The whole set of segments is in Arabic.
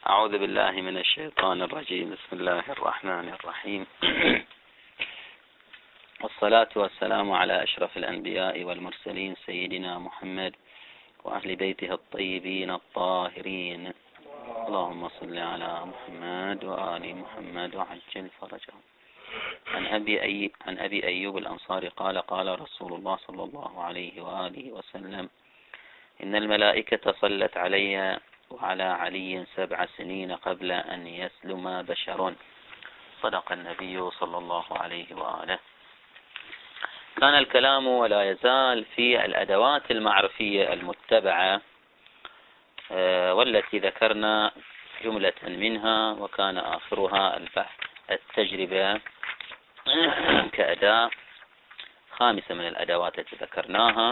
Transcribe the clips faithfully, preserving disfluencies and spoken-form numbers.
أعوذ بالله من الشيطان الرجيم. بسم الله الرحمن الرحيم. والصلاة والسلام على أشرف الأنبياء والمرسلين سيدنا محمد وأهل بيته الطيبين الطاهرين. اللهم صل على محمد وآل محمد وعجل فرجهم. عن أبي, أي عن أبي أيوب الأنصاري قال قال رسول الله صلى الله عليه وآله وسلم: إن الملائكة صلت علي وعلى علي سبع سنين قبل أن يسلم بشر. صدق النبي صلى الله عليه وآله. كان الكلام ولا يزال في الأدوات المعرفية المتبعة، والتي ذكرنا جملة منها، وكان آخرها البحث التجربة كأداة خامسة من الأدوات التي ذكرناها،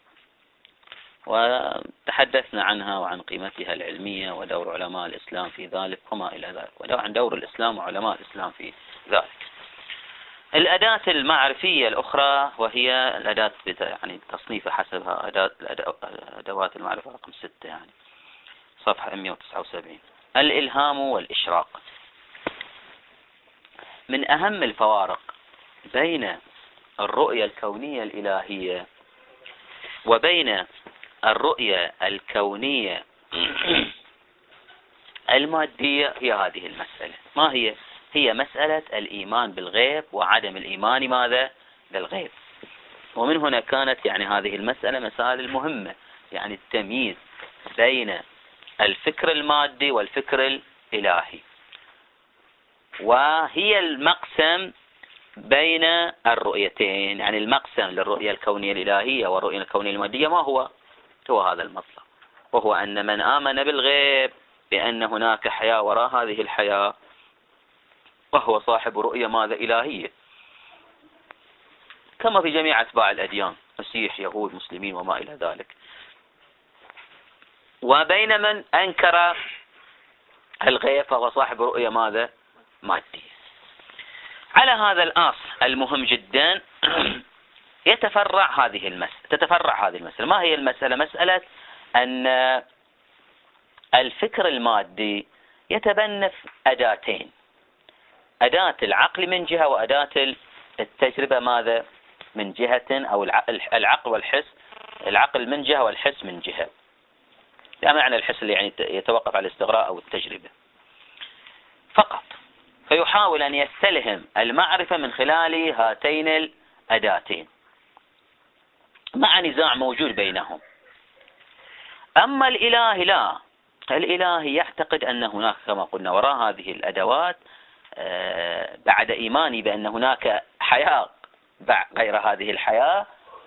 وتحدثنا عنها وعن قيمتها العلمية ودور علماء الإسلام في ذلك وما إلى ذلك، وعن دور الإسلام وعلماء الإسلام في ذلك. الأداة المعرفية الأخرى وهي الأداة يعني التصنيف حسبها أداة أدوات المعرفة رقم ستة، يعني صفحة مئة وتسعة وسبعين. الإلهام والإشراق. من أهم الفوارق بين الرؤية الكونية الإلهية وبين الرؤية الكونية المادية هي هذه المسألة. ما هي؟ هي مسألة الإيمان بالغيب وعدم الإيمان ماذا؟ بالغيب. ومن هنا كانت يعني هذه المسألة مسائل مهمة، يعني التمييز بين الفكر المادي والفكر الإلهي، وهي المقسم بين الرؤيتين. يعني المقسم للرؤية الكونية الإلهية والرؤية الكونية المادية ما هو؟ هو هذا المطلب، وهو أن من آمن بالغيب بأن هناك حياة وراء هذه الحياة فهو صاحب رؤية ماذا؟ إلهية، كما في جميع أتباع الأديان، مسيح، يهود، مسلمين وما إلى ذلك. وبين من أنكر الغيب فهو صاحب رؤية ماذا؟ مادية. على هذا الأصل المهم جدا يتفرع هذه المسألة تتفرع هذه المسألة. ما هي المسألة؟ مسألة أن الفكر المادي يتبنى أداتين: أداة العقل من جهة، وأداة التجربة ماذا؟ من جهة، أو العقل والحس، العقل من جهة والحس من جهة. لا معنى الحس اللي يعني يتوقف على الاستغراء أو التجربة فقط. فيحاول أن يستلهم المعرفة من خلال هاتين الأداتين مع نزاع موجود بينهم. أما الإله لا، الإله يعتقد أن هناك كما قلنا وراء هذه الأدوات بعد إيماني بأن هناك حياة غير هذه الحياة،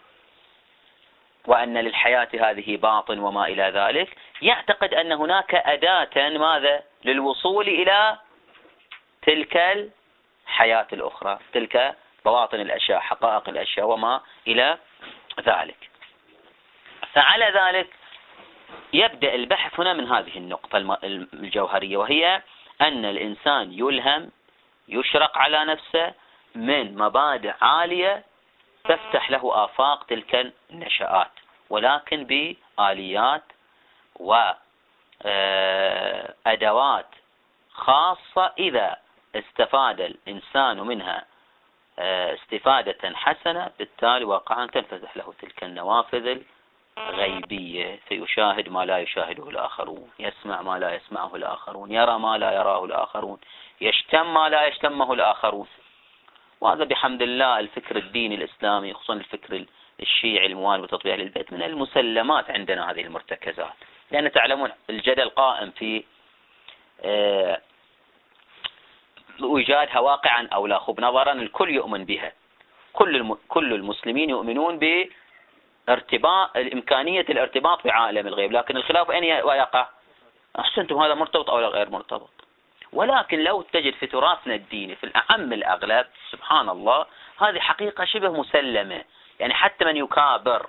وأن للحياة هذه باطن وما إلى ذلك، يعتقد أن هناك أداة ماذا؟ للوصول إلى تلك الحياة الأخرى، تلك بواطن الأشياء، حقائق الأشياء وما إلى ذلك. فعلى ذلك يبدأ البحث هنا من هذه النقطة الجوهرية، وهي أن الإنسان يلهم، يشرق على نفسه من مبادئ عالية تفتح له آفاق تلك النشآت، ولكن بآليات وأدوات خاصة إذا استفاد الإنسان منها استفادة حسنة، بالتالي واقعا تنفتح له تلك النوافذ الغيبية، فيشاهد ما لا يشاهده الآخرون، يسمع ما لا يسمعه الآخرون، يرى ما لا يراه الآخرون، يشتم ما لا يشتمه الآخرون. وهذا بحمد الله الفكر الديني الإسلامي، خصوصا الفكر الشيعي الموالي وتطبيع للبيت، من المسلمات عندنا هذه المرتكزات، لأن تعلمون الجدل قائم في وجادها واقعا أو لا. خب نظرا الكل يؤمن بها، كل كل المسلمين يؤمنون بارتباط إمكانية الارتباط بعالم الغيب، لكن الخلاف أين يقع؟ أحسنتم، هذا مرتبط أو غير مرتبط. ولكن لو تجد في تراثنا الديني في الأعم الأغلب سبحان الله هذه حقيقة شبه مسلمة. يعني حتى من يكابر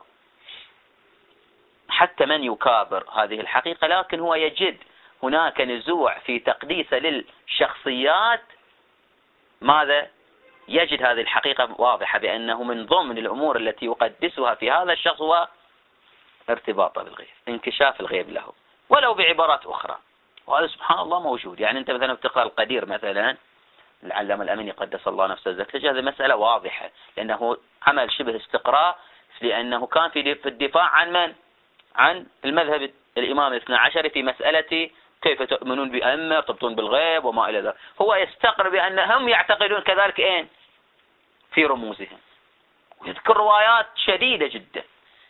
حتى من يكابر هذه الحقيقة، لكن هو يجد هناك نزوع في تقديسه للشخصيات، ماذا؟ يجد هذه الحقيقة واضحة بأنه من ضمن الأمور التي يقدسها في هذا الشخص هو ارتباطه بالغيب، انكشاف الغيب له، ولو بعبارات أخرى. وهذا سبحان الله موجود. يعني أنت مثلا بتقرأ القدير مثلا العلامة الأميني قدس الله نفسه الزكريا، هذه مسألة واضحة لأنه عمل شبه استقراء، لأنه كان في في الدفاع عن من؟ عن المذهب الإمام الاثنى عشر في مسألة كيف تؤمنون بأمة تبطون بالغيب وما إلى ذلك. هو يستقر بأنهم يعتقدون كذلك إيه في رموزهم، يذكر روايات شديدة جدا.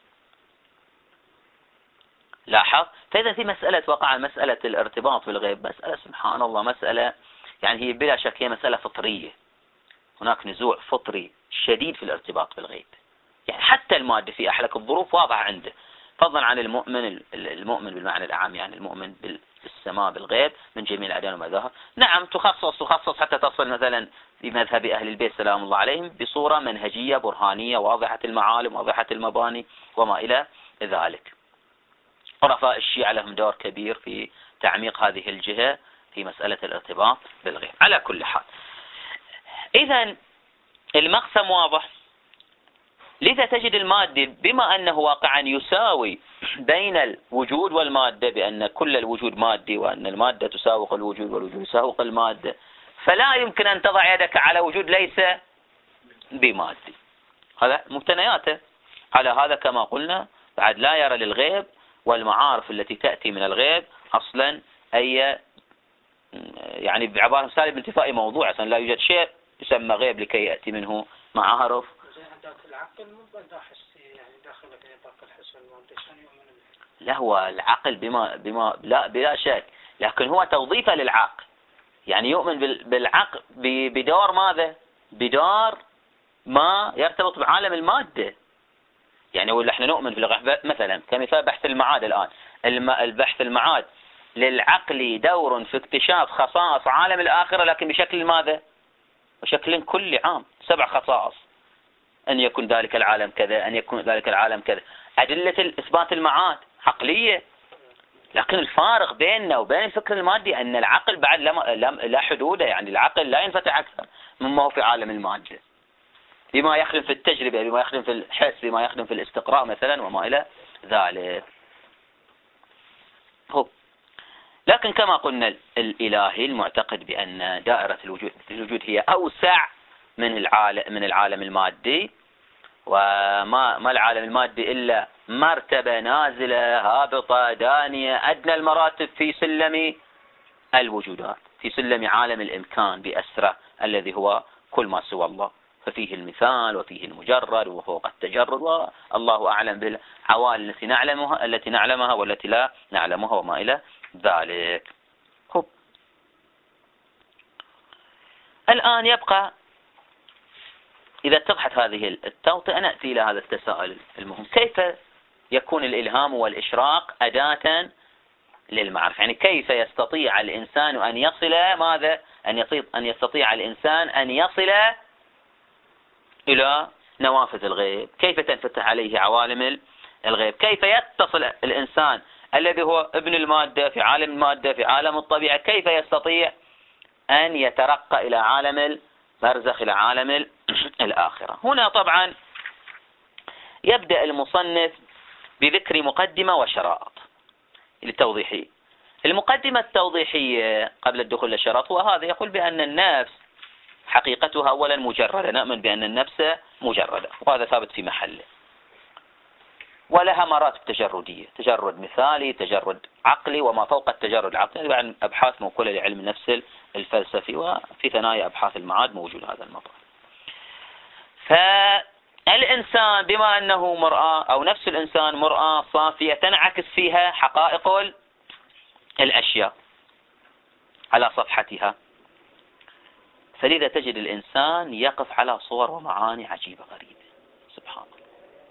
لاحظ. فإذا في مسألة وقع مسألة الارتباط بالغيب مسألة سبحان الله مسألة يعني هي بلا شك هي مسألة فطرية. هناك نزوع فطري شديد في الارتباط بالغيب. يعني حتى المادة في أحلك الظروف واضحة عنده، فضلا عن المؤمن المؤمن بالمعنى الأعم، يعني المؤمن بالسماء بالغيب من جميع الأديان والمذاهب. نعم تخصص تخصص حتى تصل مثلا في مذهب أهل البيت سلام الله عليهم بصورة منهجية برهانية واضحة المعالم واضحة المباني وما إلى ذلك. عرفاء الشيعة لهم دور كبير في تعميق هذه الجهة في مسألة الارتباط بالغيب. على كل حال إذن المقسم واضح. لذا تجد المادة بما أنه واقعا يساوي بين الوجود والمادة، بأن كل الوجود مادي وأن المادة تساوق الوجود والوجود يساوق المادة، فلا يمكن أن تضع يدك على وجود ليس بمادي. هذا مبتنياته. على هذا كما قلنا بعد لا يرى للغيب والمعارف التي تأتي من الغيب أصلا أي يعني بعبارة مثالية بانتفاء موضوع، أصلا لا يوجد شيء يسمى غيب لكي يأتي منه معارف. العقل مو يعني داخل في نطاق الحس والمادة، شلون يؤمن به؟ لا هو العقل بما بما لا بلا شك، لكن هو توظيفه للعقل. يعني يؤمن بالعقل بدور ماذا؟ بدور ما يرتبط بعالم المادة. يعني ولا احنا نؤمن في مثلا كمثال بحث المعاد الآن، البحث المعاد للعقل دور في اكتشاف خصائص عالم الآخرة، لكن بشكل ماذا؟ بشكل كلي عام، سبع خصائص: أن يكون ذلك العالم كذا، أن يكون ذلك العالم كذا. أدلة إثبات المعاد عقلية، لكن الفارق بيننا وبين الفكر المادي أن العقل بعد لا حدود، يعني العقل لا ينفتح أكثر مما هو في عالم المادة، بما يخدم في التجربة، بما يخدم في الحس، بما يخدم في الاستقراء مثلا وما إلى ذلك. هو لكن كما قلنا الإلهي المعتقد بأن دائرة الوجود الوجود هي أوسع من العالم من العالم المادي، وما ما العالم المادي إلا مرتبة نازلة هابطة دانية، أدنى المراتب في سلم الوجودات، في سلم عالم الإمكان بأسره الذي هو كل ما سوى الله، ففيه المثال وفيه المجرد وفوق التجرد، والله أعلم بالعوالم التي نعلمها التي نعلمها والتي لا نعلمها وما إلى ذلك. خب. الآن يبقى إذا اتضحت هذه التوطئة نأتي إلى هذا التساؤل المهم: كيف يكون الإلهام والإشراق أداة للمعرفة؟ يعني كيف يستطيع الإنسان أن يصل ماذا؟ أن يصيب أن يستطيع الإنسان أن يصل إلى نوافذ الغيب؟ كيف تنفتح عليه عوالم الغيب؟ كيف يتصل الإنسان الذي هو ابن المادة في عالم المادة في عالم الطبيعة، كيف يستطيع أن يترقى إلى عالم البرزخ، إلى عالم الآخرة؟ هنا طبعا يبدأ المصنف بذكر مقدمة وشرائط للتوضيحية. المقدمة التوضيحية قبل الدخول للشرائط هو هذا: يقول بأن النفس حقيقتها أولا مجردة، نؤمن بأن النفس مجردة، وهذا ثابت في محله، ولها مراتب تجردية: تجرد مثالي، تجرد عقلي، وما فوق التجرد العقلي بعد أبحاث موكولة لعلم النفس الفلسفي، وفي ثنايا أبحاث المعاد موجود هذا المطلب. فالإنسان بما أنه مرآة أو نفس الإنسان مرآة صافية تنعكس فيها حقائق الأشياء على صفحتها، فلذا تجد الإنسان يقف على صور ومعاني عجيبة غريبة. سبحان الله.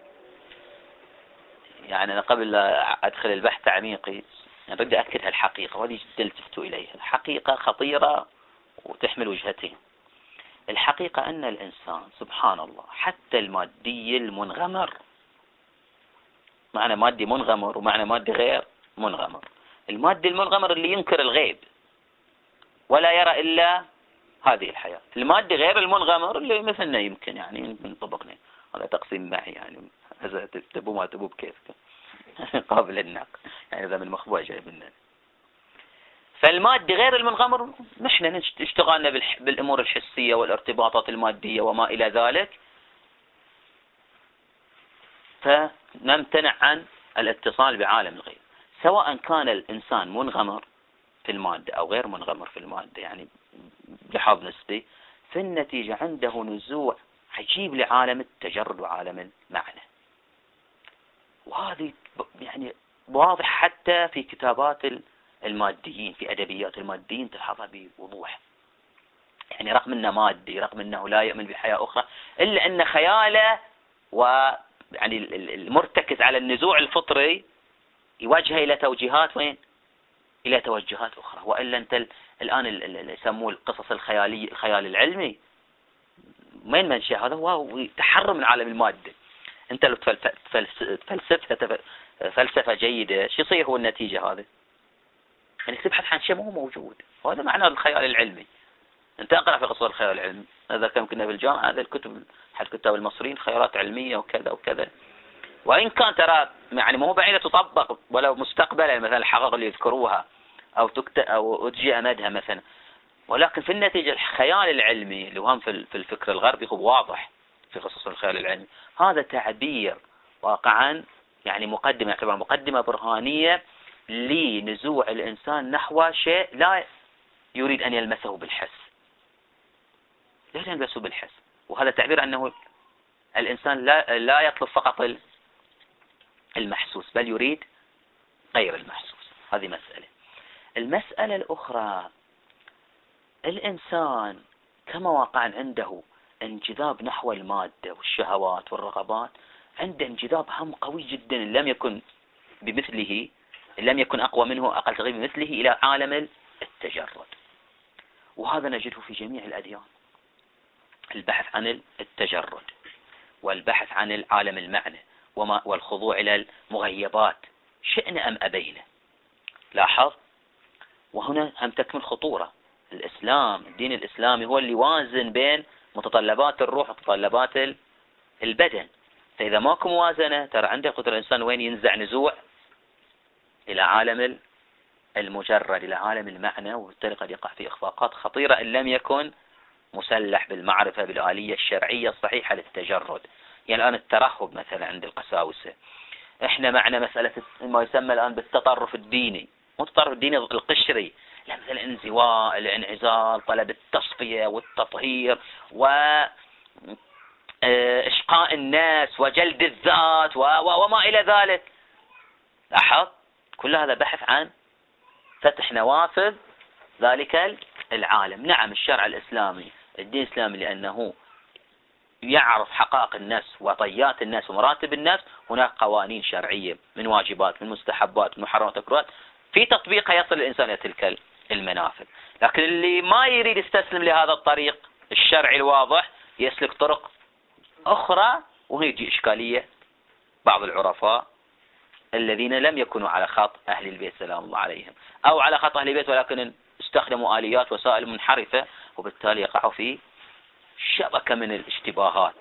يعني أنا قبل أدخل البحث تعميقي يعني بدي أكد هالحقيقة، وهذه جدا التفت إليها. الحقيقة خطيرة وتحمل وجهتين. الحقيقة أن الإنسان سبحان الله حتى المادي المنغمر، معنى مادي منغمر ومعنى مادي غير منغمر. المادي المنغمر اللي ينكر الغيب ولا يرى إلا هذه الحياة. المادي غير المنغمر اللي مثلنا يمكن يعني من طبقنا، هذا تقسيم معي يعني هذا تبو ما تبو بكيفك قابل النقل، يعني هذا من مخبوع جاي مننا. فالمادي غير المنغمر نحن اشتغلنا بالأمور الحسية والارتباطات المادية وما إلى ذلك، فنمتنع عن الاتصال بعالم الغيب، سواء كان الإنسان منغمر في المادة أو غير منغمر في المادة، يعني بحظ نسبي، في النتيجة عنده نزوع عجيب لعالم التجرد وعالم المعنى. وهذه يعني واضح حتى في كتابات الماديين، في أدبيات الماديين تلحظها بوضوح. يعني رغم أنه مادي، رغم أنه لا يؤمن بحياة أخرى، إلا أن خياله ويعني المرتكز على النزوع الفطري يوجهه إلى توجيهات وين؟ إلى توجهات أخرى. وإلا أنت الآن اللي يسموه القصص الخيالية، الخيال العلمي، وين منشأ هذا؟ هو تحرر من عالم المادة. أنت لو فلسفة فلسفة جيدة، شو يصير هو النتيجة هذه؟ يعني تبحث عن شيء مو موجود، وهذا معنى الخيال العلمي. أنت أقرأ في قصص الخيال العلمي، هذا كم كنا في الجامعة، هذا الكتب حد كتاب المصريين خيارات علمية وكذا وكذا، وإن كان ترى يعني مو بعيدة تطبق ولو مستقبلا، مثلا الحقائق اللي يذكروها أو تكت أو تجي أمدها مثلا، ولكن في النتيجة الخيال العلمي اللي هم في في الفكر الغربي هو واضح في قصص الخيال العلمي. هذا تعبير واقعا يعني مقدمة، يعتبر مقدمة برهانية لنزوع الإنسان نحو شيء لا يريد أن يلمسه بالحس، لا يلمسه بالحس. وهذا تعبير أنه الإنسان لا لا يطلب فقط المحسوس، بل يريد غير المحسوس. هذه مسألة. المسألة الأخرى، الإنسان كما واقعا عنده انجذاب نحو المادة والشهوات والرغبات، عنده انجذاب هم قوي جدا لم يكن بمثله، لم يكن أقوى منه، أقل تقريبا بمثله، إلى عالم التجرد. وهذا نجده في جميع الأديان، البحث عن التجرد والبحث عن العالم المعنى وما والخضوع إلى المغيبات شئنا أم أبينا. لاحظ، وهنا هم تكمن خطورة. الإسلام، الدين الإسلامي هو اللي يوازن بين متطلبات الروح ومتطلبات البدن. فإذا ماكو موازنة، ترى عندك قدر الإنسان وين ينزع نزوع إلى عالم المجرد، إلى عالم المعنى، وبالتالي قد يقع في إخفاقات خطيرة إن لم يكن مسلح بالمعرفة بالآلية الشرعية الصحيحة للتجرد. يعني الآن الترهب مثلا عند القساوسة، إحنا معنا مسألة ما يسمى الآن بالتطرف الديني، مو التطرف الديني القشري، لا، مثل الانزواء، الانعزال، طلب التصفية والتطهير وإشقاء الناس وجلد الذات وما إلى ذلك. لاحظ، كل هذا بحث عن فتح نوافذ ذلك العالم. نعم، الشرع الإسلامي، الدين الإسلامي، لأنه يعرف حقائق الناس وطيات الناس ومراتب الناس، هناك قوانين شرعية من واجبات، من مستحبات، من محرمات، مكروهات، في تطبيقها يصل الإنسان إلى تلك المنافذ. لكن اللي ما يريد يستسلم لهذا الطريق الشرعي الواضح، يسلك طرق أخرى، وهي يجي إشكالية بعض العرفاء الذين لم يكونوا على خط أهل البيت سلام الله عليهم، أو على خط أهل البيت ولكن استخدموا آليات وسائل منحرفة، وبالتالي يقعوا في شبكة من الاشتباهات.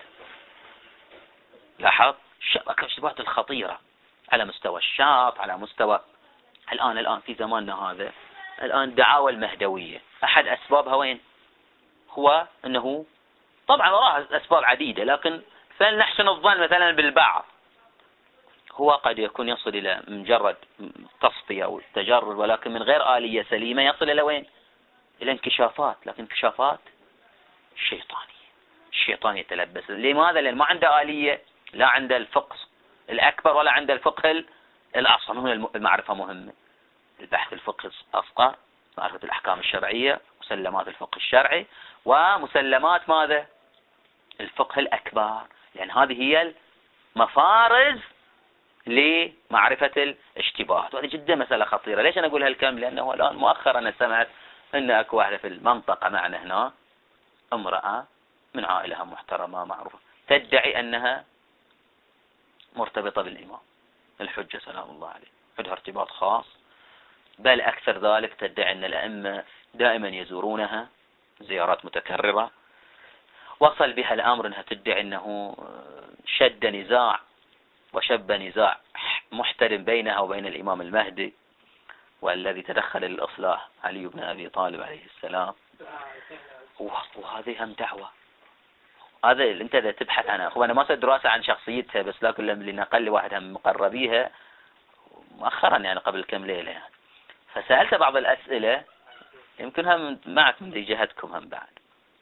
لاحظ، شبكة الاشتباهات الخطيرة على مستوى الشاب، على مستوى الآن الآن في زماننا هذا، الآن دعاوى المهدوية أحد أسبابها وين؟ هو أنه طبعا وراها أسباب عديدة، لكن فلنحسن الظن مثلا بالبعض، هو قد يكون يصل إلى مجرد تصفية أو تجرد، ولكن من غير آلية سليمة يصل إلى وين؟ إلى انكشافات، لكن انكشافات شيطانية. الشيطان يتلبس. لماذا؟ لأن ما عنده آلية، لا عنده الفقه الأكبر ولا عنده الفقه الأصغر. هنا المعرفة مهمة، البحث الفقه الأصغر، معرفة الأحكام الشرعية، مسلمات الفقه الشرعي، ومسلمات ماذا؟ الفقه الأكبر، لأن هذه هي المفارز لمعرفة الاشتباهات. وهذه جدا مسألة خطيرة. ليش أنا أقول هالكلام؟ لأنه الآن مؤخرا أنا سمعت أن أكو واحدة في المنطقة معنا هنا، امرأة من عائلة محترمة معروفة، تدعي أنها مرتبطة بالإمام الحجة سلام الله عليه، عندها ارتباط خاص، بل أكثر ذلك تدعي أن الأئمة دائما يزورونها زيارات متكررة. وصل بها الأمر أنها تدعي أنه شد نزاع وشب نزاع محترم بينها وبين الإمام المهدي، والذي تدخل للإصلاح علي بن أبي طالب عليه السلام. وهذه هم دعوة. هذا اللي انت اذا تبحث عنها، اخو انا ما صرت دراسة عن شخصيتها، بس لكن اللي نقل لي واحد هم مقربيها مؤخرا يعني قبل كم ليلة يعني، فسألت بعض الأسئلة يمكن هم معك من جهتكم هم بعد.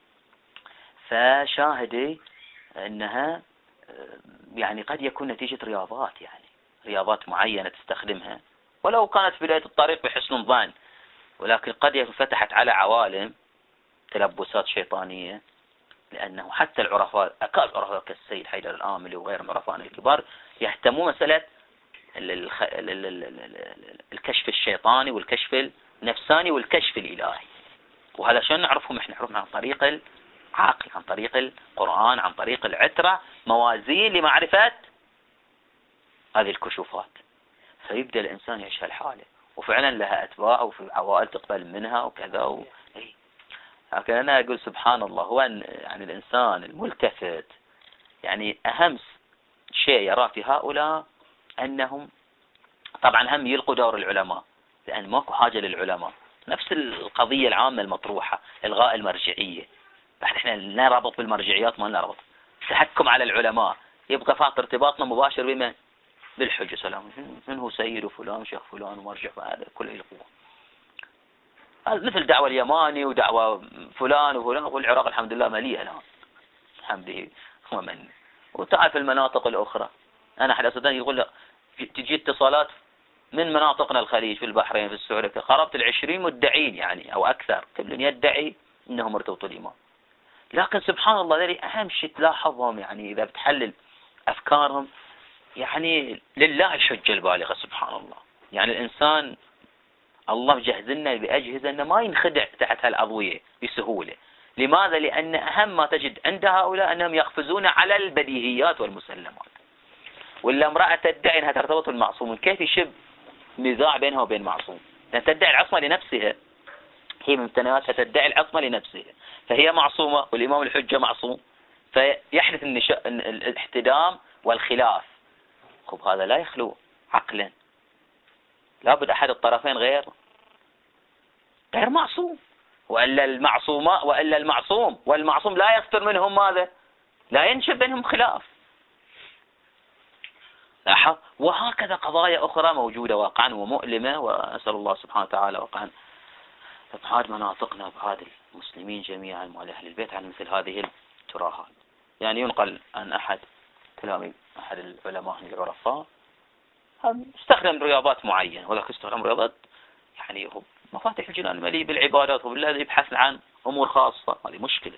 فشاهدي انها يعني قد يكون نتيجة رياضات، يعني رياضات معينة تستخدمها ولو كانت في بداية الطريق بحسن ظن، ولكن قد يكون فتحت على عوالم تلبسات شيطانية. لأنه حتى العرفاء أكاد عرفاء كالسيد حيدر الآملي وغير عرفاء الكبار يهتمون مسألة الكشف الشيطاني والكشف النفساني والكشف الإلهي. وهذا شلون نعرفهم؟ احنا نعرفهم عن طريق العقل، عن طريق القرآن، عن طريق العترة، موازين لمعرفة هذه الكشوفات. فيبدأ الإنسان يعيش هالحالة، وفعلا لها أتباع وفي عوائل تقبل منها وكذا و... لكن أنا أقول سبحان الله، هو يعني الإنسان الملتفت يعني أهم شيء يرى في هؤلاء أنهم طبعا هم يلقوا دور العلماء، لأن ماكو حاجة للعلماء. نفس القضية العامة المطروحة، إلغاء المرجعية. بعد إحنا لا رابط بالمرجعيات، ما لنا رابط. التحكم على العلماء يبقى فقط ارتباطنا مباشر بمن؟ بالحجة. سلام من هو سيد وفلان وشيخ فلان ومرجع، هذا كله يلقوه. مثل دعوة اليماني ودعوة فلان وفلان، والعراق الحمد لله مليئة الآن الحمد ومن. وتعال في المناطق الأخرى، أنا أحد أصدقائي يقول لك تجي اتصالات من مناطقنا الخليج، في البحرين، في السعودية، قرابة العشرين مدعين يعني أو أكثر، كل يدعي أنهم ارتبطوا الإيمان. لكن سبحان الله ذلك أهم شيء تلاحظهم، يعني إذا بتحلل أفكارهم يعني لله الحجة البالغة سبحان الله. يعني الإنسان الله مجهز لنا بأجهزة أنه ما ينخدع تحت هالأضوية بسهولة. لماذا؟ لأن أهم ما تجد عند هؤلاء أنهم يقفزون على البديهيات والمسلمات. ولا امرأة تدعي أنها ترتبط بالمعصوم، كيف يشب نزاع بينها وبين معصوم؟ لأن تدعي العصمة لنفسها، هي من ممتنعاتها تدعي العصمة لنفسها، فهي معصومة والإمام الحجة معصوم، فيحدث النشا... الاحتدام والخلاف. خب هذا لا يخلو عقلا، لابد أحد الطرفين غير غير معصوم، وإلا المعصومة وإلا المعصوم والمعصوم لا يصدر منهم ماذا؟ لا ينشب بينهم خلاف. وهكذا قضايا أخرى موجودة واقعا ومؤلمة، وأسأل الله سبحانه وتعالى واقعا إبعاد مناطقنا وإبعاد المسلمين جميعا وعلى أهل البيت عن مثل هذه التراهات. يعني ينقل عن أحد كلام أحد العلماء العرفاء استخدم رياضات معينة، ولكن استخدم رياضات يعني هو مفاتيح الجنان مليء بالعبادات، وبالله يبحث عن أمور خاصة. هذه مشكلة.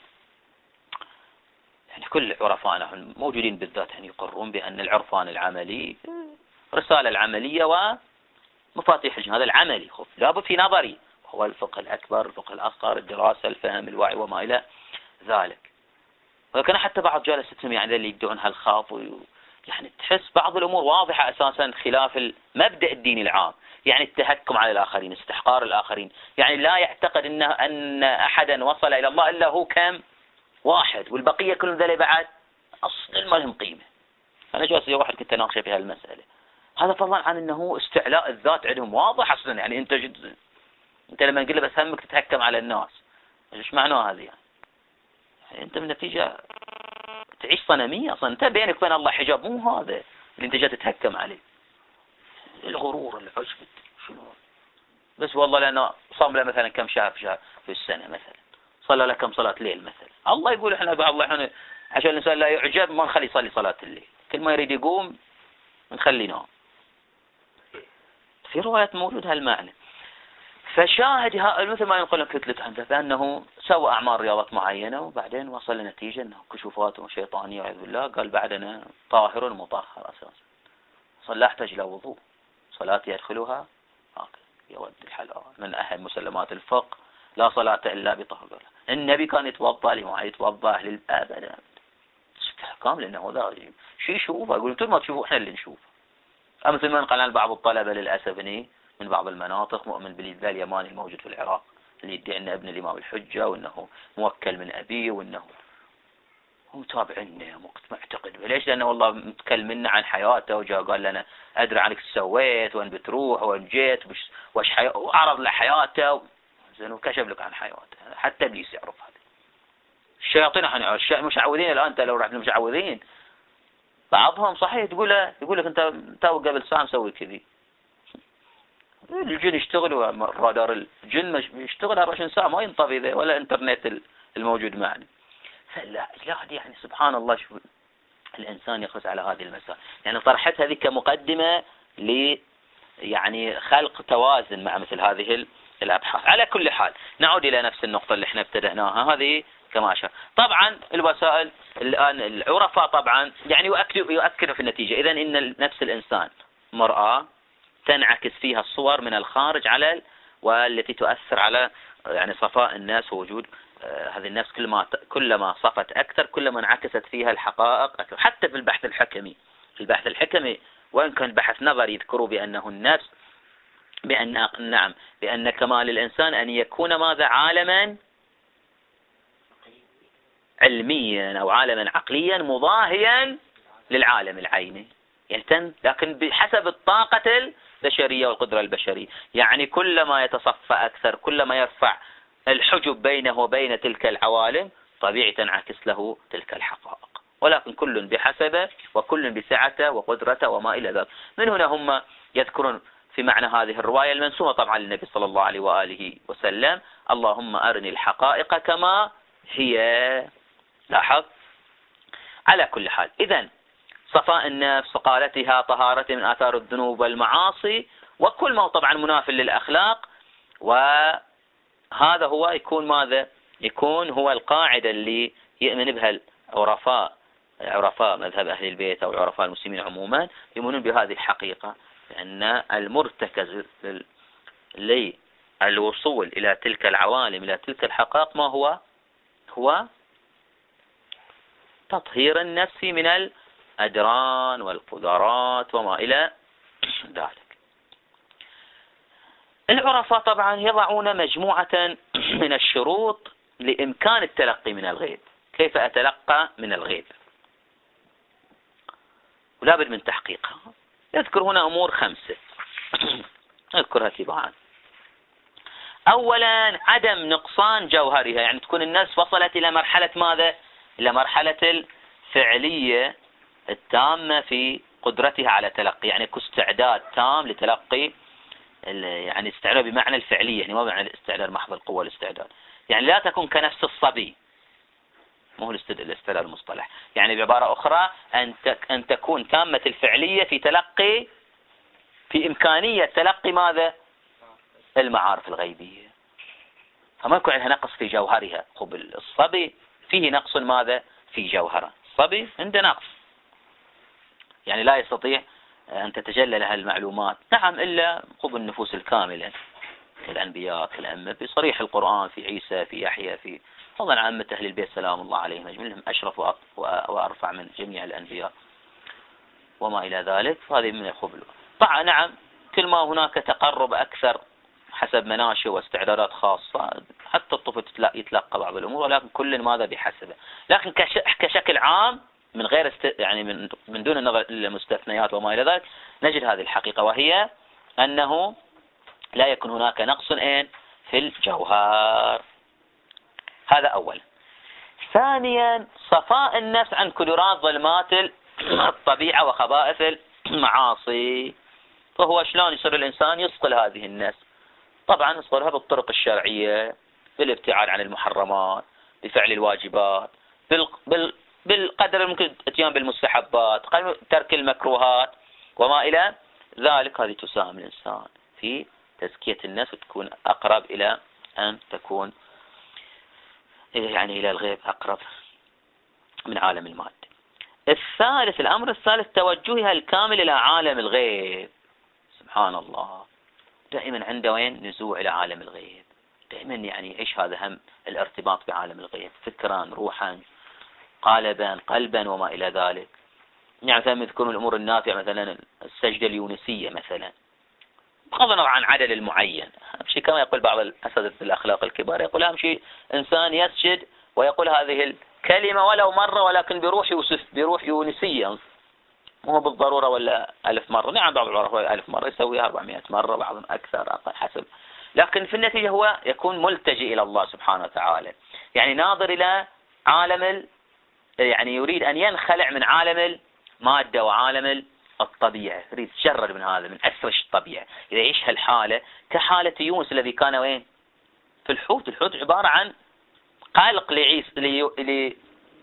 يعني كل عرفائنا موجودين بالذات يعني يقرون بأن العرفان العملي رسالة العملية ومفاتيح الجنان، هذا العملي. خف لابد في نظري، هو الفقه الأكبر، الفقه الأصغر، الدراسة، الفهم، الوعي وما إلى ذلك. ولكن حتى بعض جالستهم يعني اللي يدعون هالخاف، يعني تحس بعض الأمور واضحة أساسا خلاف المبدأ الديني العام. يعني التهكم على الآخرين، استحقار الآخرين، يعني لا يعتقد إن أن أحدا وصل إلى الله إلا هو كم واحد، والبقية كلهم ذلك بعد أصلا ما لهم قيمة. أنا جالس واحد كنت ناقش في هالمسألة. هذا فضلا عن أنه استعلاء الذات عندهم واضح أصلا. يعني أنت جد أنت لما نقول بس همك تتهكم على الناس، إيش معناه هذه؟ يعني, يعني أنت بالنتيجة تعيش صنمية أصلا. أنت بينك وبين الله حجاب، مو هذا اللي أنت جاي تتهكم عليه. الغرور، العجب، شنو بس والله لأنه صام له مثلا كم شهر في شهر في السنة مثلا، صلى له كم صلاة ليل مثلا. الله يقول إحنا بعض الله إحنا عشان الإنسان لا يعجب ما نخلي يصلي صلاة الليل، كل ما يريد يقوم نخلي نوم. في رواية موجود هالمعنى. فشاهد مثل ما ينقل كتلة عنده بأنه سوى أعمال رياضات معينة، وبعدين وصل لنتيجة أنه كشوفات شيطانية والعياذ بالله. قال بعدنا طاهر مطهر أساسا، صلى يحتاج إلى وضوء، صلاتي يدخلها هكذا يود الحلال من أحد مسلمات الفقه، لا صلاة إلا بطهر. النبي كان يتوضأ لما يتوضأ أهل الأبد استحكام، لأنه ذا شيء يشوفه. يقول أنتم ما تشوفوا، إحنا اللي نشوفه. أما مثل ما ينقل عن بعض الطلبة للأسف إني من بعض المناطق مؤمن بالإذلال اليماني الموجود في العراق، اللي يدعي أن ابن الإمام الحجة، وأنه موكل من أبيه، وأنه هو تابعنا معتقد. ليش؟ لأنه والله متكلمنا عن حياته وجاء قال لنا أدري عنك ايش سويت وين بتروح وين جيت وش حياته وعرض له حياته زين وكشف لك عن حياته. حتى إبليس يعرف هذا. الشياطين احنا مشعوذين الآن. أنت لو رحت للمشعوذين بعضهم صحيح تقول له يقول لك أنت تو قبل ساعة مسوي كذي. الجن يشتغلوا رادار الجن يشتغل أربعة وعشرين ساعة ما ينطفي ذا ولا إنترنت الموجود معنا. فلا لا يعني سبحان الله. شوف الإنسان يقص على هذه المسائل. يعني طرحت هذه كمقدمة ل يعني خلق توازن مع مثل هذه الأبحاث. على كل حال نعود إلى نفس النقطة اللي احنا ابتدأناها هذه كما أشار. طبعا الوسائل الآن العرفاء طبعا يعني يؤكد يؤكد في النتيجة. إذن إن نفس الإنسان مرآة تنعكس فيها الصور من الخارج على والتي تؤثر على يعني صفاء الناس ووجود آه هذه الناس. كلما كلما صفت أكثر كلما انعكست فيها الحقائق أكثر. حتى في البحث الحكمي في البحث الحكمي وإن كان بحث نظري يذكروا بأنه النفس بأن نعم بأن كمال الإنسان أن يكون ماذا عالما علميا أو عالما عقليا مضاهيا للعالم العيني يهتم لكن بحسب الطاقة البشرية والقدرة البشرية. يعني كلما يتصفى أكثر كلما يرفع الحجب بينه وبين تلك العوالم طبيعي تنعكس له تلك الحقائق. ولكن كل بحسبه وكل بسعته وقدرته وما إلى ذلك. من هنا هم يذكرون في معنى هذه الرواية المنسوبة طبعا للنبي صلى الله عليه وآله وسلم اللهم أرني الحقائق كما هي. لاحظ. على كل حال إذن صفاء النفس صقالتها طهارتها من آثار الذنوب والمعاصي وكل ما هو طبعا مناف للأخلاق. وهذا هو يكون ماذا يكون هو القاعدة اللي يؤمن بها العرفاء عرفاء مذهب أهل البيت أو عرفاء المسلمين عموما يؤمنون بهذه الحقيقة لأن المرتكز للوصول إلى تلك العوالم إلى تلك الحقائق ما هو هو تطهير النفس من الأدران والقدرات وما إلى ذلك. العرفاء طبعا يضعون مجموعة من الشروط لإمكان التلقي من الغيب. كيف أتلقى من الغيب؟ ولا بد من تحقيقها. يذكر هنا أمور خمسة أذكرها تباعا. أولا عدم نقصان جوهرها. يعني تكون النفس وصلت إلى مرحلة ماذا؟ إلى مرحلة الفعلية التامة في قدرتها على تلقي. يعني استعداد تام لتلقي يعني استعداد بمعنى الفعلية يعني ما بمعنى الاستعداد محض القوة والاستعداد. يعني لا تكون كنفس الصبي مو هو الاستعداد المصطلح. يعني بعبارة أخرى أن أن تكون تامة الفعلية في تلقي في إمكانية تلقي ماذا؟ المعارف الغيبية. فما يكون عندها نقص في جوهرها. قبل الصبي فيه نقص ماذا؟ في جوهره. الصبي عنده نقص يعني لا يستطيع أن تتجلى لها المعلومات. نعم إلا قبل النفوس الكاملة كالأنبياء كالأئمة في صريح القرآن في عيسى في يحيى في فضلا عامة أهل البيت سلام الله عليهم أجمعين أشرف وأرفع من جميع الأنبياء وما إلى ذلك. فهذه من الخبل. طبعا نعم كل ما هناك تقرب أكثر حسب مناشئ واستعدادات خاصة حتى الطفل يتلقى بعض الأمور ولكن كل ماذا بحسبه. لكن كشكل عام من غير است... يعني من من دون النظر إلى المستثنيات وما إلى ذلك نجد هذه الحقيقة وهي أنه لا يكون هناك نقص إن في الجوهر. هذا أولا. ثانيا صفاء النفس عن كدرات ظلمات الطبيعة وخبائث المعاصي. فهو شلون يصير الإنسان يصقل هذه النفس؟ طبعا يصقلها بالطرق الشرعية بالابتعاد عن المحرمات بفعل الواجبات بال... بال... بالقدر الممكن الاتيان بالمستحبات ترك المكروهات وما إلى ذلك. هذه تساهم الإنسان في تزكية النفس وتكون أقرب إلى أن تكون يعني إلى الغيب أقرب من عالم المادة. الثالث الأمر الثالث توجهها الكامل إلى عالم الغيب. سبحان الله دائما عنده وين نزوع إلى عالم الغيب. دائما يعني يعيش هذا هم الارتباط بعالم الغيب فكرا روحا قالبا قلبا وما إلى ذلك. يعني مثلا يذكرون الأمور النافعة مثلا السجدة اليونسية مثلا بغض النظر عن عدد المعين. أهم شيء كما يقول بعض الأساتذة الأخلاق الكبار يقول أهم شيء إنسان يسجد ويقول هذه كلمة ولو مرة ولكن بروح يوسف بروح يونسية، مو بالضرورة ولا ألف مرة. نعم بعض العلماء ألف مرة يسويها أربعمائة مرة، بعضهم أكثر أقل حسب، لكن في النتيجة هو يكون ملتجئ إلى الله سبحانه وتعالى، يعني ناظر إلى عالم ال... يعني يريد أن ينخلع من عالم المادة وعالم الطبيعة، يريد يتجرد من هذا، من أسرش الطبيعة، إذا يعيش هالحالة كحالة يونس الذي كان وين؟ في الحوت. الحوت عبارة عن قلق لعيس لي... لي...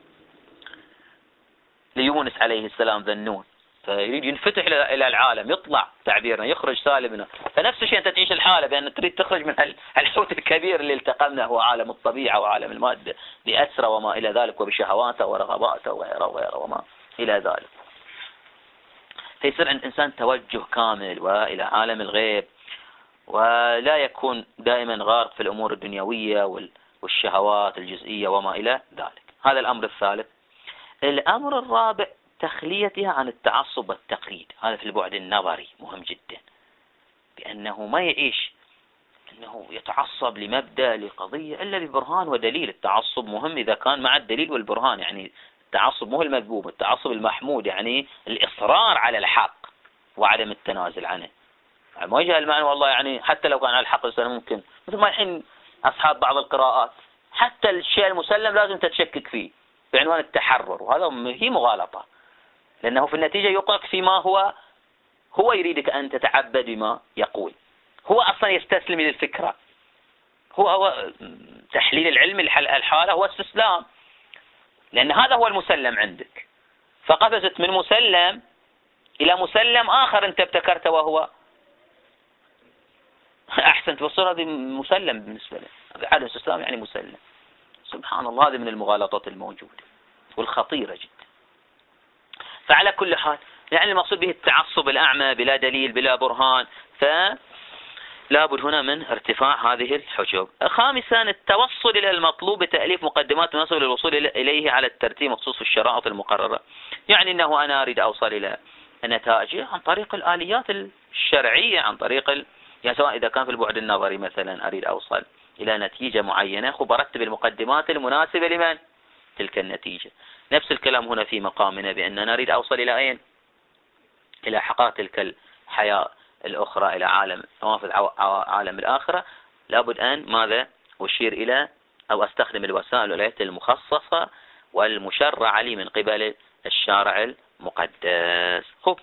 ليونس عليه السلام ذنون، فيريد ينفتح إلى العالم، يطلع تعبيرنا، يخرج سالمنا. فنفس الشيء أنت تعيش الحالة بأن تريد تخرج من الحوت الكبير اللي التقمنا هو عالم الطبيعة وعالم المادة بأسرى وما إلى ذلك، وبشهواته ورغباته وغيره وغيره وما إلى ذلك. فيصير عند الإنسان توجه كامل وإلى عالم الغيب، ولا يكون دائما غارق في الأمور الدنيوية والشهوات الجزئية وما إلى ذلك. هذا الأمر الثالث. الأمر الرابع تخليتها عن التعصب والتقليد. هذا في البعد النظري مهم جدا، بأنه ما يعيش أنه يتعصب لمبدأ لقضية إلا ببرهان ودليل. التعصب مهم إذا كان مع الدليل والبرهان، يعني التعصب مو المذموم، التعصب المحمود يعني الإصرار على الحق وعدم التنازل عنه. يعني ما يجي المعنى والله يعني حتى لو كان على الحق الإنسان ممكن، مثل ما الحين أصحاب بعض القراءات حتى الشيء المسلم لازم تتشكك فيه بعنوان التحرر، وهذا هي مغالطة، لأنه في النتيجة يوقعك فيما هو هو يريدك أن تتعبد بما يقول. هو أصلا يستسلم للفكرة، هو هو تحليل العلم الحالة هو استسلام، لأن هذا هو المسلم عندك، فقفزت من مسلم إلى مسلم آخر أنت ابتكرته وهو أحسنت بالصورة هذه مسلم بالنسبة له. عدم الاستسلام يعني مسلم. سبحان الله، هذه من المغالطات الموجودة والخطيرة جدا. فعلى كل حال يعني المقصود به التعصب الأعمى بلا دليل بلا برهان، فلا بد هنا من ارتفاع هذه الحجب. خامسا التوصل إلى المطلوب بتأليف مقدمات مناسبة للوصول إليه على الترتيب مخصوص الشرائط المقررة. يعني أنه أنا أريد أوصل إلى النتائج عن طريق الآليات الشرعية، عن طريق ال... يعني سواء إذا كان في البعد النظري مثلا أريد أوصل إلى نتيجة معينة، وبرتب المقدمات المناسبة لمن تلك النتيجة. نفس الكلام هنا في مقامنا، بأننا نريد أوصل إلى أين؟ إلى حقائق تلك الحياة الأخرى، إلى عالم نوافذ عالم الآخرة. لابد أن ماذا أشير إلى أو أستخدم الوسائل والآلات المخصصة والمشرعة لي من قبل الشارع المقدس. خب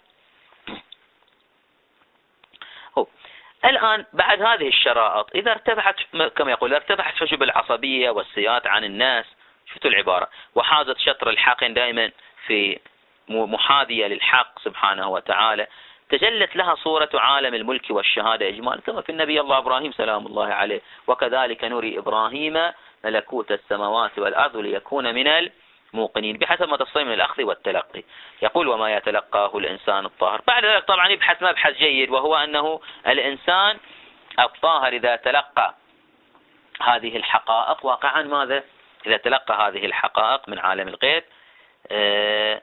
خب الآن بعد هذه الشرائط إذا ارتفعت كما يقول ارتفعت حجب العصبية والسياد عن الناس، شفتوا العبارة، وحازت شطر الحق دائما في محاذية للحق سبحانه وتعالى، تجلت لها صورة عالم الملك والشهادة إجمالا، كما في النبي الله إبراهيم سلام الله عليه: وكذلك نري إبراهيم ملكوت السماوات والأرض ليكون من الموقنين، بحسب ما تصير من الأخذ والتلقي. يقول: وما يتلقاه الإنسان الطاهر. بعد ذلك طبعا يبحث مبحث جيد، وهو أنه الإنسان الطاهر إذا تلقى هذه الحقائق واقعا ماذا؟ إذا تلقى هذه الحقائق من عالم الغيب، آه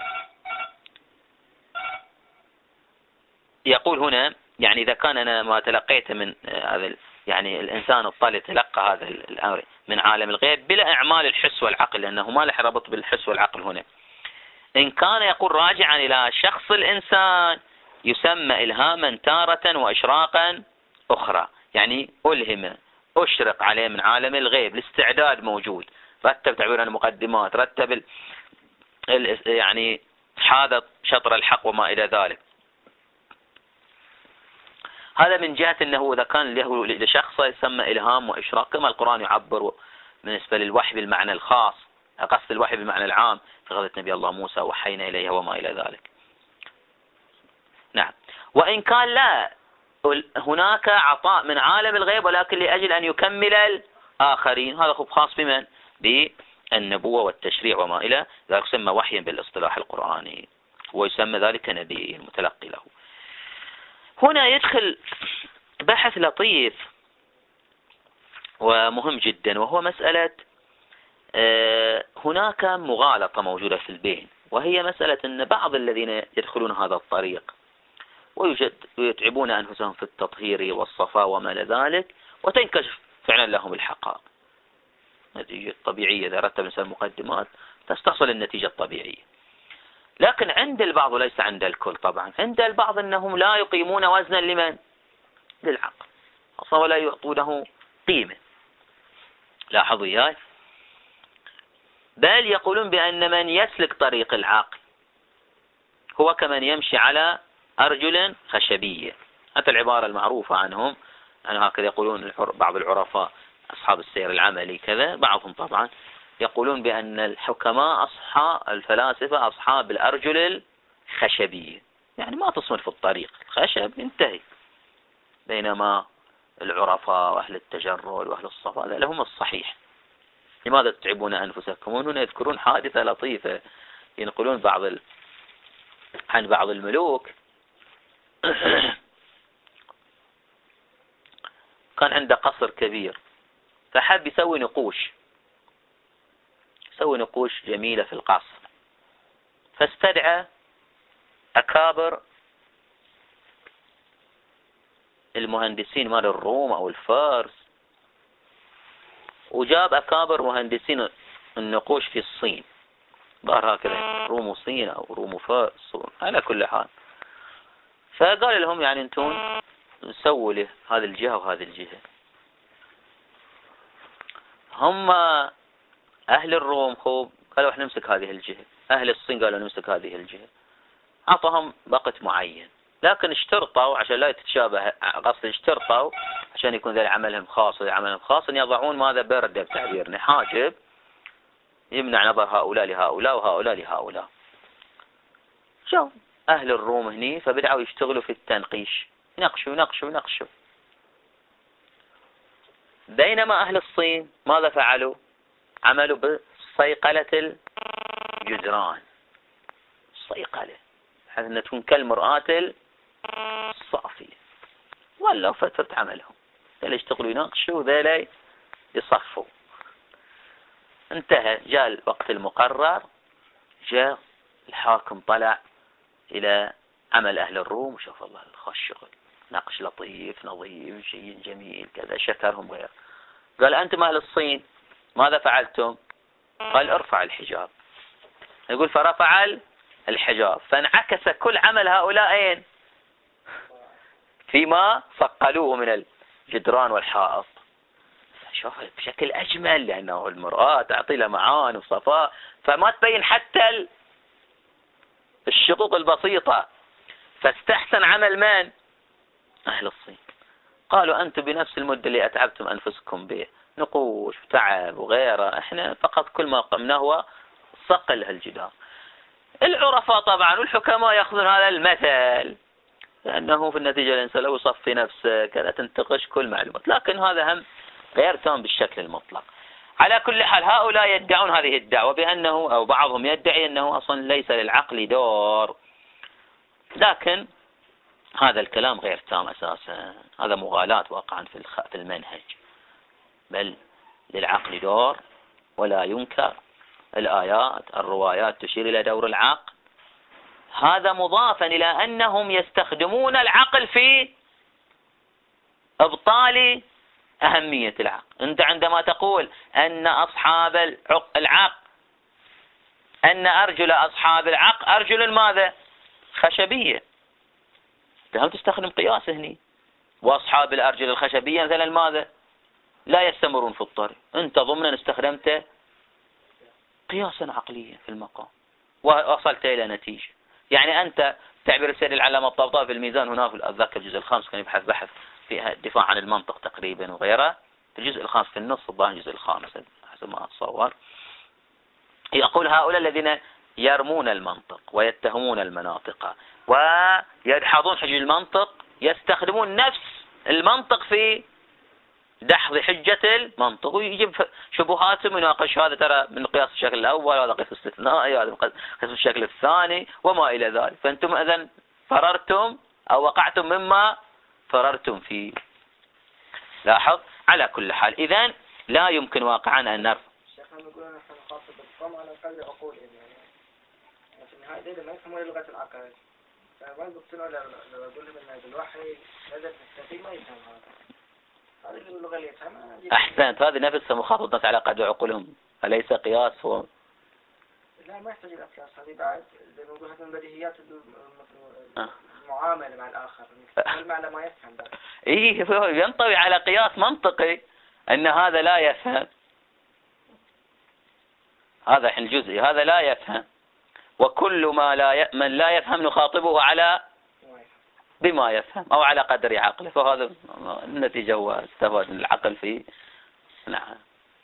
يقول هنا يعني إذا كان أنا ما تلقيت من هذا آه يعني الإنسان الطالب تلقى هذا الأمر من عالم الغيب بلا إعمال الحس والعقل، لأنه ما له ربط بالحس والعقل هنا. إن كان يقول راجعا إلى شخص الإنسان يسمى إلهاما تارة وإشراقا أخرى، يعني ألهم أشرق عليه من عالم الغيب، الاستعداد موجود، رتب تعبير المقدمات، رتب ال... ال... يعني هذا شطر الحق وما إلى ذلك. هذا من جهة أنه إذا كان له لشخص يسمى إلهام وإشراق، كما القرآن يعبر بالنسبة للوحي بالمعنى الخاص، قصد الوحي بالمعنى العام في غزوة نبي الله موسى وحينا إليها وما إلى ذلك. نعم. وإن كان لا هناك عطاء من عالم الغيب ولكن لأجل أن يكمل الآخرين، هذا خاص بمن؟ بالنبوة والتشريع وما إلى ذلك، يسمى وحيا بالاصطلاح القرآني، ويسمى ذلك نبي المتلقي له. هنا يدخل بحث لطيف ومهم جدا، وهو مسألة هناك مغالطة موجودة في البين، وهي مسألة أن بعض الذين يدخلون هذا الطريق ويوجد ويتعبون أنفسهم في التطهير والصفاء وما إلى ذلك، وتنكشف فعلا لهم الحقائق. نتيجة طبيعية، إذا رتب الإنسان مقدمات تستحصل النتيجة الطبيعية. لكن عند البعض وليس عند الكل طبعا، عند البعض أنهم لا يقيمون وزنا لمن؟ للعقل أصلا، ولا يعطونه قيمة. لاحظوا إياي، بل يقولون بأن من يسلك طريق العقل هو كمن يمشي على أرجل خشبية. حتى العبارة المعروفة عنهم، يعني هكذا يقولون بعض العرفاء أصحاب السير العملي كذا، بعضهم طبعا يقولون بأن الحكماء أصحاب الفلاسفة أصحاب الأرجل الخشبية، يعني ما تصمد في الطريق، الخشب ينتهي. بينما العرفاء وأهل التجرد وأهل الصفاء لهم الصحيح. لماذا تتعبون أنفسكم؟ هنا يذكرون حادثة لطيفة، ينقلون بعض ال... عن بعض الملوك كان عنده قصر كبير، فحب يسوي نقوش يسوي نقوش جميلة في القصر، فاستدعى أكابر المهندسين مال الروم أو الفارس، وجاب أكابر مهندسين النقوش في الصين، ظهر هكذا روم وصين أو روم وفارس على كل حال. فقال لهم يعني أنتم سووا لي هذه الجهة وهذه الجهة. هم أهل الروم خوب قالوا احنا نمسك هذه الجهة، أهل الصين قالوا نمسك هذه الجهة. أعطاهم وقت معين، لكن اشترطوا عشان لا تتشابه، قصد اشترطوا عشان يكون ذا عملهم خاص وعملهم خاص، ان يضعون ماذا بردة بتعبيرنا، حاجب يمنع نظر هؤلاء لهؤلاء وهؤلاء لهؤلاء. شو أهل الروم هني فبدأوا يشتغلوا في التنقيش، ينقشوا ينقشوا ينقشوا. بينما أهل الصين ماذا فعلوا؟ عملوا بصيقلة الجدران، الصيقلة بحيث أن تكون كالمرآة الصافية، ولا فترة عملهم ذيلا يشتغلوا يناقشوا ذيلا يصفوا. انتهى، جاء الوقت المقرر، جاء الحاكم طلع إلى عمل أهل الروم وشوف الله الخاص شغل، ناقش لطيف نظيف شيء جميل كذا، شكرهم غير. قال أنتم أهل الصين ماذا فعلتم؟ قال ارفع الحجاب. يقول فرفع الحجاب، فانعكس كل عمل هؤلاء فيما صقلوه من الجدران والحائط. شوف بشكل أجمل، لأنه المرآة تعطي له معان وصفاء، فما تبين حتى الشقوق البسيطة. فاستحسن عمل من؟ أهل الصين. قالوا أنتم بنفس المدة اللي أتعبتم أنفسكم به، نقوش وتعب وغيره، إحنا فقط كل ما قمنا هو صقل هالجدار. العرفاء طبعا والحكماء يأخذون هذا المثل، لأنه في النتيجة الإنسان لو يصفي نفسه كذا تنتقش كل معلومات، لكن هذا هم غير تام بالشكل المطلق. على كل حال هؤلاء يدعون هذه الدعوة بأنه، أو بعضهم يدعي أنه أصلا ليس للعقل دور، لكن هذا الكلام غير تام أساسا، هذا مغالاة واقعا في في المنهج، بل للعقل دور ولا ينكر. الآيات الروايات تشير إلى دور العقل، هذا مضافا إلى أنهم يستخدمون العقل في إبطال أهمية العقل. أنت عندما تقول أن أصحاب العقل، أن أرجل أصحاب العقل أرجل ماذا؟ خشبية، هم تستخدم قياس هني. وأصحاب الأرجل الخشبية مثلا ماذا؟ لا يستمرون في الطريق، أنت ضمنا استخدمت قياسا عقليا في المقام ووصلت إلى نتيجة. يعني أنت تعبير السيد العلامة الطبطابي في الميزان هنا في أتذكر الجزء الخامس كان يبحث بحث في الدفاع عن المنطق تقريبا وغيره، في الجزء الخامس في النص الظاهر الجزء الخامس حسب ما أتصور، يقول هؤلاء الذين يرمون المنطق ويتهمون المناطق ويدحضون حجج المنطق يستخدمون نفس المنطق في دحض حجة المنطق، ويجيب شبهاتهم ويناقش هذا ترى من قياس الشكل الأول، هذا قياس استثنائي، هذا قياس الشكل الثاني وما إلى ذلك. فأنتم إذن فررتم أو وقعتم مما فررتم فيه. لاحظ. على كل حال إذن لا يمكن واقعا أن نرفع. الشيخ يقولون نحن نخاطب الطمع على قدر عقولهم، يعني في النهاية دي ما يفهمون لغة العقل، فما يقتنعوا لو يقول لهم ان الوحي نزل في السفينة ما يفهم هذا. هذه اللغة اللي يفهمها. أحسنت، هذه نفسها مخاطبة الناس على قدر عقولهم، أليس قياس هو؟ لا ما يحتاج إلى قياس، هذه بعد نقول هذه من بديهيات المعاملة مع الآخر، المع ما يفهم بعد. إيه ينطوي على قياس منطقي أن هذا لا يفهم، هذا حين جزئي، هذا لا يفهم، وكل ما لا ي... من لا يفهم نخاطبه على بما يفهم أو على قدر عقله، فهذا النتيجة هو استفاد العقل فيه. نعم.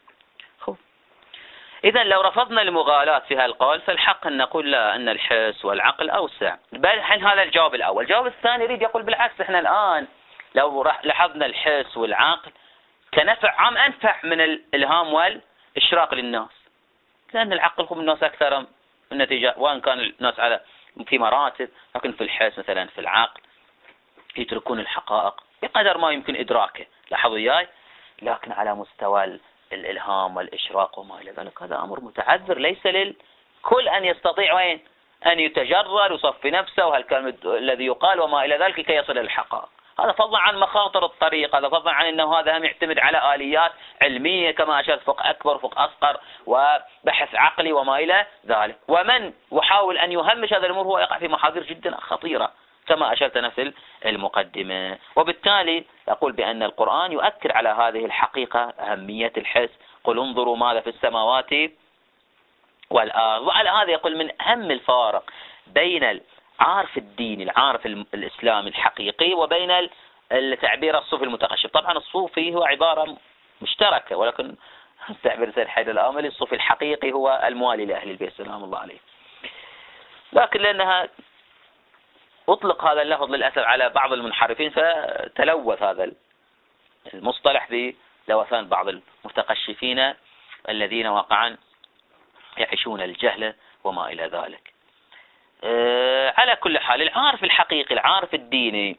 إذا لو رفضنا المغالاة في هالقول فالحق أن نقول لا، أن الحس والعقل أوسع. بل حين هذا الجواب الأول. الجواب الثاني يريد يقول بالعكس، إحنا الآن لو لاحظنا الحس والعقل كنفع عام أنفع من الإلهام والإشراق للناس، لأن العقل هم الناس أكثر النتيجة، وإن كان الناس على في مراتب، لكن في الحس مثلا في العقل يتركون الحقائق بقدر ما يمكن إدراكه، لاحظوا إياي، لكن على مستوى الإلهام والإشراق وما إلى ذلك هذا أمر متعذر، ليس للكل أن يستطيع وين أن يتجرد ويصفي نفسه وهالكلام الذي يقال وما إلى ذلك كي يصل للحقائق. هذا فضلا عن مخاطر الطريق، هذا فضلا عن أنه هذا هم يعتمد على آليات علمية كما أشرت، فوق أكبر فوق أصغر وبحث عقلي وما إلى ذلك. ومن يحاول أن يهمش هذا الأمور هو يقع في محاذير جدا خطيرة كما أشرت نفس المقدمة. وبالتالي أقول بأن القرآن يؤكد على هذه الحقيقة، أهمية الحس. قل انظروا ماذا في السماوات والأرض. وعلى هذا يقول من أهم الفارق بين العارف الديني العارف الإسلامي الحقيقي وبين التعبير الصوفي المتقشف. طبعا الصوفي هو عبارة مشتركة، ولكن تعبير سيد حيدر الآملي الصوفي الحقيقي هو الموالي لأهل البيت سلام الله عليه. لكن لأنها أطلق هذا اللفظ للأسف على بعض المنحرفين فتلوث هذا المصطلح بلوثان بعض المتقشفين الذين واقعا يعيشون الجهل وما إلى ذلك. أه على كل حال العارف الحقيقي العارف الديني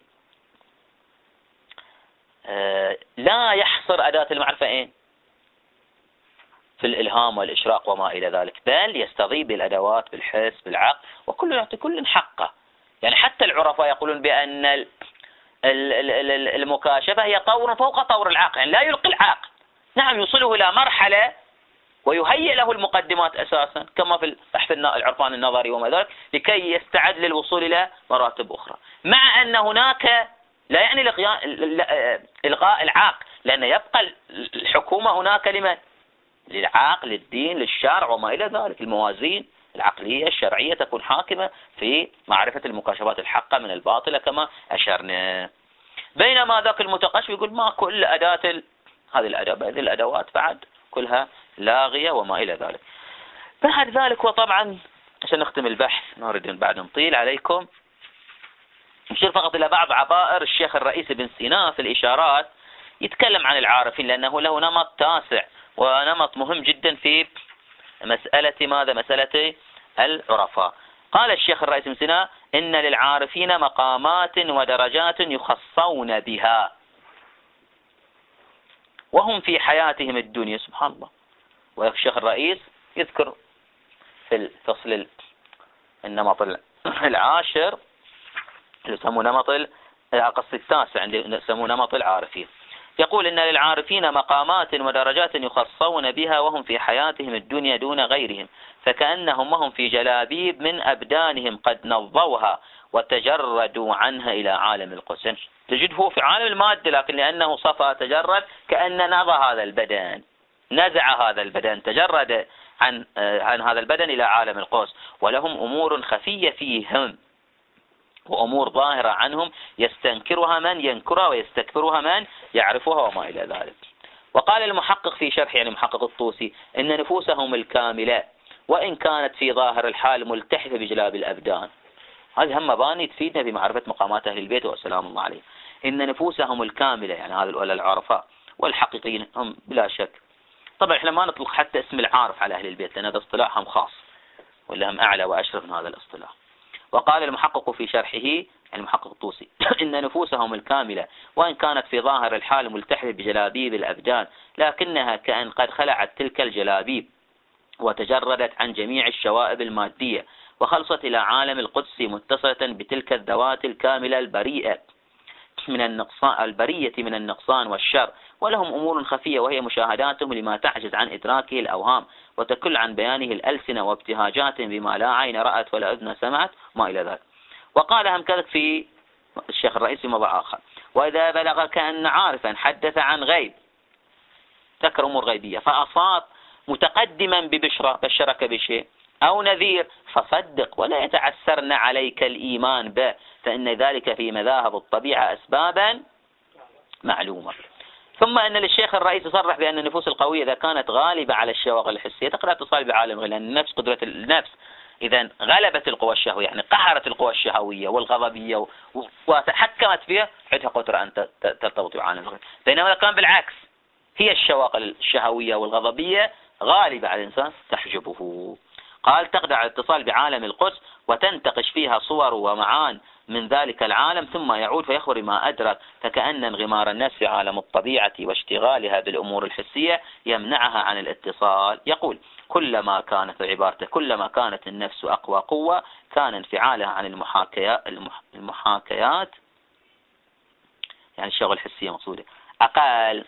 أه لا يحصر أداة المعرفة إيه في الإلهام والإشراق وما إلى ذلك، بل يستضيف بالأدوات بالحس بالعقل، وكل يعطي كل حقه. يعني حتى العرفاء يقولون بأن المكاشفة هي طور فوق طور العقل، يعني لا يلقي العقل، نعم يوصله إلى مرحلة ويهيئ له المقدمات أساسا كما في البحث العرفان النظري وما ذلك لكي يستعد للوصول إلى مراتب أخرى، مع أن هناك لا يعني إلغاء العقل، لأن يبقى الحكومة هناك لمن؟ للعقل للدين للشرع وما إلى ذلك. الموازين العقلية الشرعية تكون حاكمة في معرفة المكاشفات الحقة من الباطلة كما أشرنا. بينما ذاك المتقشف يقول ما كل أداة ال... هذه الأدوات هذه الأدوات بعد كلها لاغية وما إلى ذلك. بعد ذلك وطبعا عشان نختم البحث نريد بعد نطيل عليكم نشير فقط إلى بعض عبائر الشيخ الرئيس بن سينا في الإشارات، يتكلم عن العارفين لأنه له نمط تاسع ونمط مهم جدا في مسألة ماذا؟ مسألة العرفاء. قال الشيخ الرئيس بن سينا إن للعارفين مقامات ودرجات يخصون بها وهم في حياتهم الدنيا. سبحان الله. والشيخ الرئيس يذكر في الفصل النمط العاشر اللي يسمونه نمط القصد التاسع اللي يسمونه نمط العارفين، يقول إن للعارفين مقامات ودرجات يخصون بها وهم في حياتهم الدنيا دون غيرهم، فكأنهم وهم في جلابيب من أبدانهم قد نضوها وتجردوا عنها إلى عالم القدس. تجده في عالم المادة، لكن لأنه صفى تجرد كأن نضى هذا البدن، نزع هذا البدن، تجرد عن عن هذا البدن إلى عالم القدس. ولهم أمور خفية فيهم وأمور ظاهرة عنهم يستنكرها من ينكرها ويستكبرها من يعرفها وما إلى ذلك. وقال المحقق في شرح يعني محقق الطوسي إن نفوسهم الكاملة وإن كانت في ظاهر الحال ملتحفة بجلاب الأبدان. هذه هم مباني تفيدنا في معرفة مقامات أهل البيت والسلام الله عليه. إن نفوسهم الكاملة يعني هذا الأولى العرفاء والحقيقيين هم بلا شك. طبعا إحنا ما نطلق حتى اسم العارف على أهل البيت لأن هذا اصطلاحهم خاص ولا هم أعلى وأشرف من هذا الاصطلاح. وقال المحقق في شرحه المحقق الطوسي إن نفوسهم الكاملة وإن كانت في ظاهر الحال ملتحفة بجلابيب الأبدان لكنها كأن قد خلعت تلك الجلابيب وتجردت عن جميع الشوائب المادية وخلصت إلى عالم القدس متصلة بتلك الذوات الكاملة البريئة من النقصان البرية من النقصان والشر ولهم أمور خفية وهي مشاهداتهم لما تعجز عن إدراكه الأوهام وتكل عن بيانه الألسنة وابتهاجات بما لا عين رأت ولا أذن سمعت ما إلى ذلك. وقال هم كذلك في الشيخ الرئيسي موضع آخر: وإذا بلغك أن عارفا حدث عن غيب، ذكر أمور غيبية، فأصاب متقدما ببشرى بشرك بشيء أو نذير فصدق ولا يتعسرن عليك الإيمان به، فإن ذلك في مذاهب الطبيعة أسبابا معلومة. ثم أن للشيخ الرئيس صرح بأن النفوس القوية إذا كانت غالبة على الشواغل الحسية تقدر تصال بعالم، لأن النفس قدرة النفس إذا غلبت القوى الشهوية، يعني قهرت القوى الشهوية والغضبية وتحكمت فيها، عندها قدرة أن ترتبط بعالم الغيب. بينما إذا كان بالعكس هي الشواغل الشهوية والغضبية غالبة على الإنسان تحجبه. قال: تقدر على الاتصال بعالم القدس وتنتقش فيها صور ومعان من ذلك العالم، ثم يعود فيخبر ما أدرك، فكأن انغمار النفس في عالم الطبيعة واشتغالها بالأمور الحسية يمنعها عن الاتصال. يقول: كلما كانت عبارته كلما كانت النفس أقوى قوة كان انفعالها عن المحاكيات المحاكيات يعني الشغل الحسية مقصودة أقل،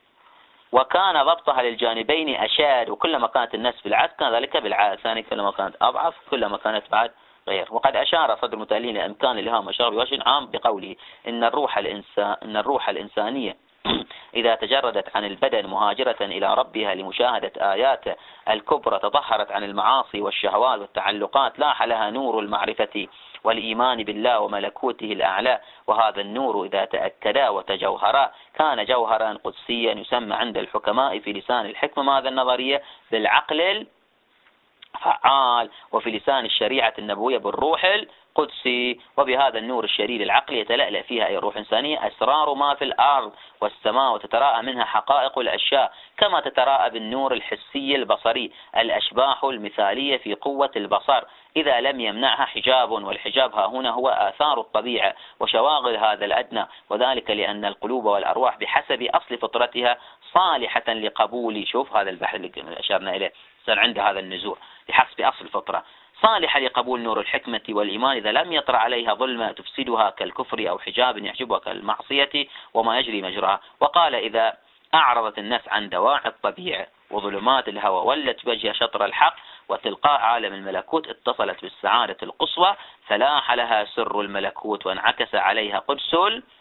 وكان ضبطها للجانبين أشاد، وكلما كانت النفس بالعكس كان ذلك بالعكس، ثاني كلما كانت أضعف كلما كانت بعد غير. وقد أشار صدر المتألين لإمكان الإلهام وشر بوجه عام بقوله: إن الروح الإنسان إن الروح الإنسانية إذا تجردت عن البدن مهاجرة إلى ربها لمشاهدة آياته الكبرى تطهرت عن المعاصي والشهوات والتعلقات، لاح لها نور المعرفة والإيمان بالله وملكوته الأعلى، وهذا النور إذا تأكدا وتجوهرا كان جوهرا قدسيا يسمى عند الحكماء في لسان الحكمة ماذا النظرية بالعقل الفعال، وفي لسان الشريعة النبوية بالروح القدسي. وبهذا النور الشرير العقلي يتلألأ فيها أي روح إنسانية أسرار ما في الأرض والسماء، وتتراءى منها حقائق الأشياء كما تتراءى بالنور الحسي البصري الأشباح المثالية في قوة البصر إذا لم يمنعها حجاب، والحجاب ها هنا هو آثار الطبيعة وشواغل هذا الأدنى، وذلك لأن القلوب والأرواح بحسب أصل فطرتها صالحة لقبول، شوف هذا البحث اللي أشرنا إليه صار عند هذا النزوع بحسب أصل الفطرة صالحة لقبول نور الحكمة والإيمان إذا لم يطرأ عليها ظلمة تفسدها كالكفر أو حجاب يحجبها كالمعصية وما يجري مجراها. وقال: إذا أعرضت النفس عن دواعي الطبيعة وظلمات الهوى ولت وجه شطر الحق وتلقاء عالم الملكوت اتصلت بالسعادة القصوى، فلاح لها سر الملكوت وانعكس عليها قدس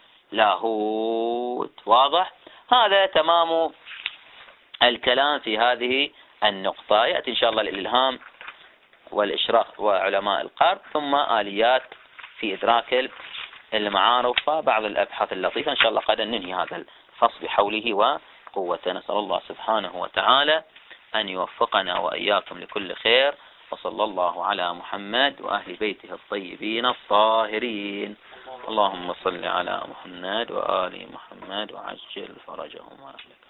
اللاهوت. واضح؟ هذا تمام الكلام في هذه النقطة. يأتي إن شاء الله الإلهام والإشراق وعلماء القرب، ثم آليات في إدراك المعارف وبعض الأبحاث اللطيفة. إن شاء الله قد ننهي هذا الفصل بحوله وقوته. نسأل الله سبحانه وتعالى أن يوفقنا وإياكم لكل خير، وصلى الله على محمد وأهل بيته الطيبين الطاهرين. اللهم صل على محمد وآل محمد وعجل فرجهم وأهله.